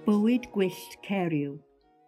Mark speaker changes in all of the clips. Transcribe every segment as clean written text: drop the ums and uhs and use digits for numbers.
Speaker 1: Bywyd gwyllt Ceriw.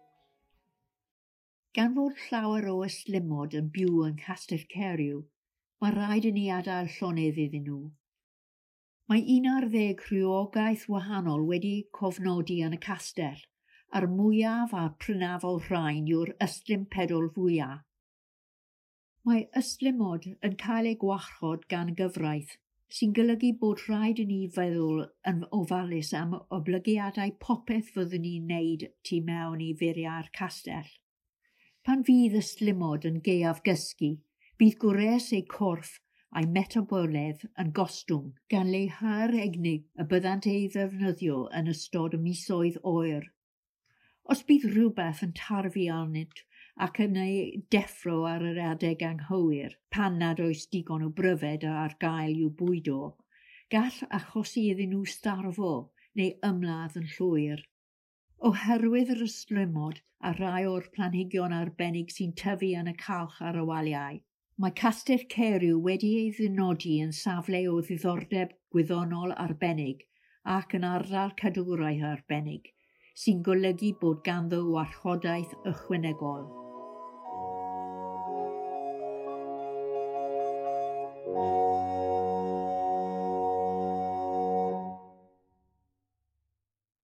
Speaker 1: Gan fod llawer o ystlumod yn byw yn Castell Ceriw, mae rhaid i ni adael llonydd iddyn nhw. Mae 11 rhywogaeth wahanol wedi cofnodi yn y castell, a'r mwyaf a prynafol rhain yw'r ystlum pedol fwyaf. Mae ystlumod yn cael ei gwarchod gan gyfraith, sy'n golygu bod rhaid i ni feddwl yn ofalus am oblygiadau popeth fyddwn ni'n wneud tu mewn i furiau'r castell. Pan fydd ystlumod yn gaeaf gysgu, bydd gwres eu corff a'i metaboledd yn gostwng gan leihau'r egni y byddant ei ddefnyddio yn ystod y misoedd oer. Os bydd rhywbeth yn tarfu arnynt ac yn ei deffro ar yr adeg anghywir, pan nad oes digon o bryfed ar gael i'w bwydo, gall achosi iddyn nhw starfo neu ymladd yn llwyr. Oherwydd yr ystlumod a rhai o'r planhigion arbennig sy'n tyfu yn y calch ar y waliau, mae Castell Ceriw wedi ei ddynodi yn safle o ddiddordeb gwyddonol arbennig ac yn ardal cadwraeth arbennig, sy'n golygu bod ganddo warchodaeth ychwanegol.